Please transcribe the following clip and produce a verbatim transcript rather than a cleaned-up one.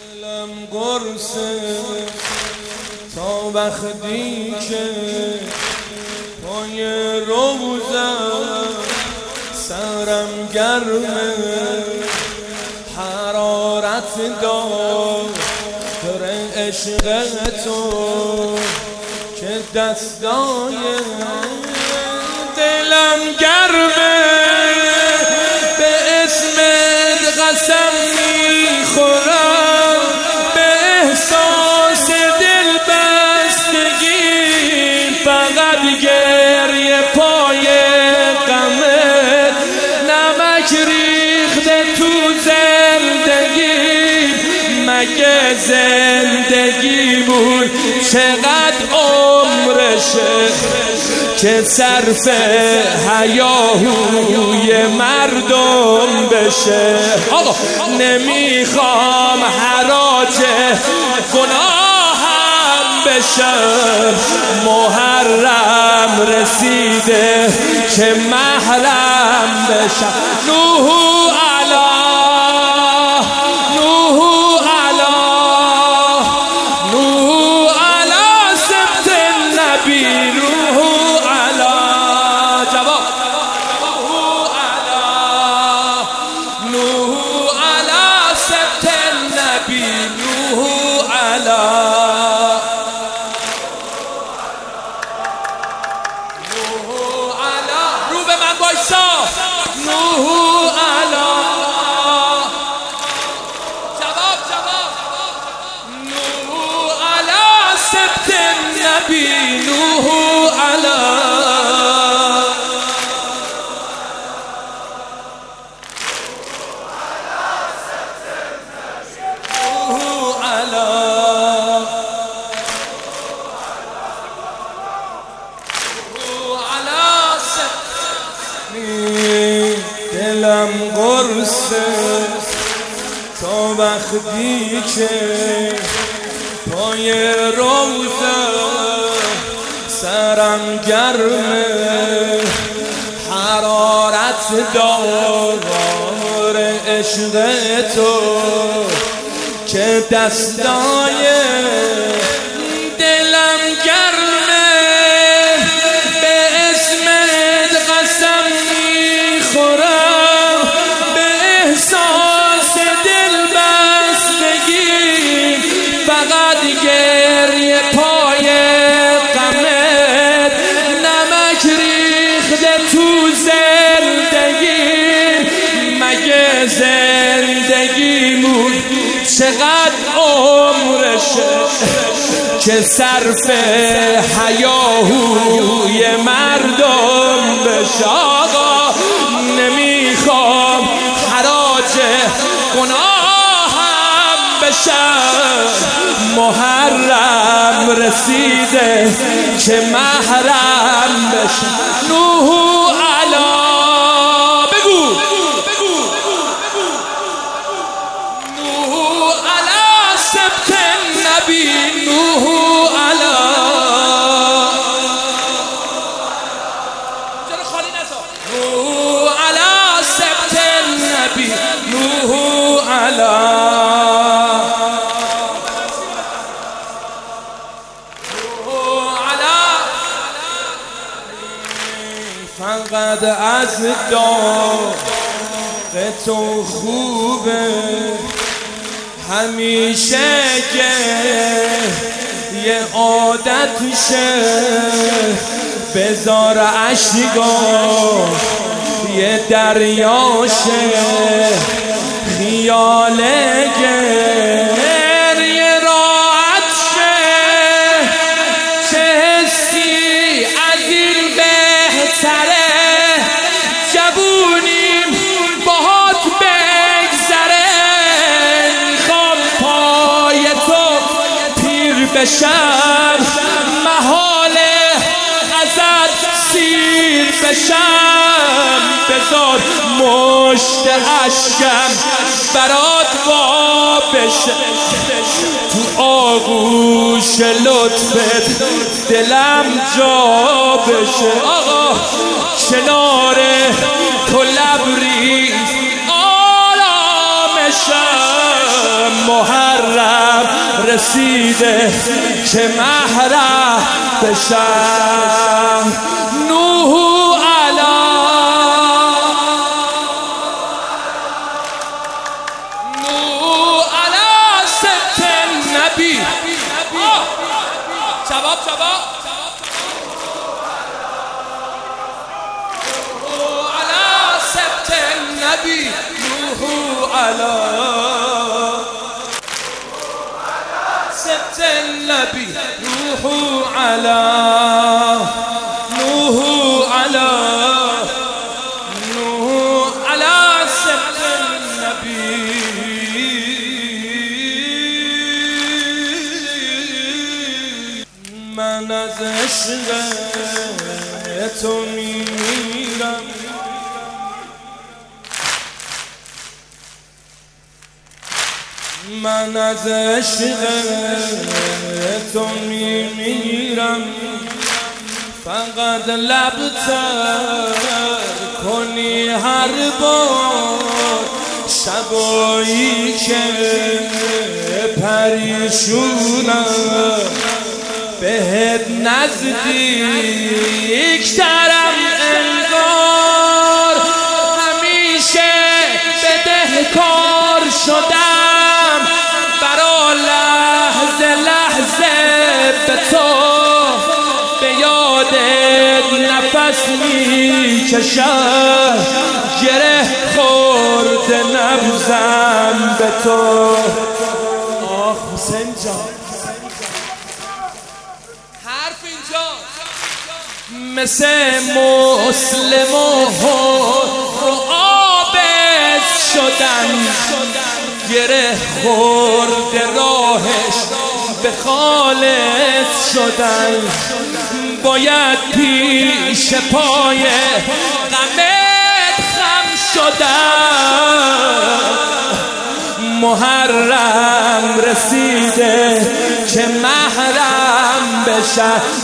دلم قرصه تا وقتی که پای روزم سرم گرمه حرارت داره عشق تو که دستای دلم گرمه به اسمت قسم میخورم به احساس دل بستگی فقط گریه پای غمت نمک ریخته تو زندگی مگه زندگیمون چقدر عمرشه که صرف هیاهوی مردم بشه. آقا نمیخوام حراج گناهم بشم محرم رسیده که محرم بشم. نوح علی نوح علی نوح علی سبت النبی نوح علی جواب نوح علی نوح علی سبت النبی نوح علی نوح علی رو به من بایسا نوح علی جواب جواب نوح علی سبت النبی نوح علی دلم قرصه تا وقتی که پای روزم سرم گرمه حرارت داره عشق تو که دستای دلم گرمه به اسمت قسم میخورم به احساس دل بستگی فقط گریه پای غمت نمک ریخته تو زندگی مگه زندگیمون چقدر عمرشه که صرف هیاهوی مردم بشه. آقا نمیخوام حراج گناهم بشم محرم رسیده که محرم بشم. نوح علی بگو نوح علی سبت النبی نوح علی نوح علی سبت النبی نوح علی نوح علی فقط از داغ تو خوبه همیشه که یه عادت شه بذار اشکا یه دریاشه خیاله گریه راحت شه چه حسی از این بهتره جوونیم باهات بگذره میخوام پای تو پیر بشم محاله ازت سیر بشم بذار مشت اشکم برات وا بشه تو آغوش لطفت دلم جا بشه. آقا کنار تو لبریز آرامشم محرم رسیده که محرم بشم. نوح علی نوح علی ست نبی. شباب شباب نوح علی ست نبی. نوح علی ست النبي. نوح على نوح على نوح على ست النبي. من از عشق تو میمیرم، من از عشق تو میمیرم. فقط لب تر کنی هر بار، شبایی که پریشونم بهت نزدیک ترم انگار. همیشه بدهکار شدم برا لحظه لحظه به تو، به یادت نفس میکشم، گره خورده نبزم به تو. آخ حسین جان حرف اینجا مثل مسلم و آبز شدن، گره خورده راهش به خالص شدن. باید پیش پای غمت خم شدن. محرم رسیده که محرم بشم.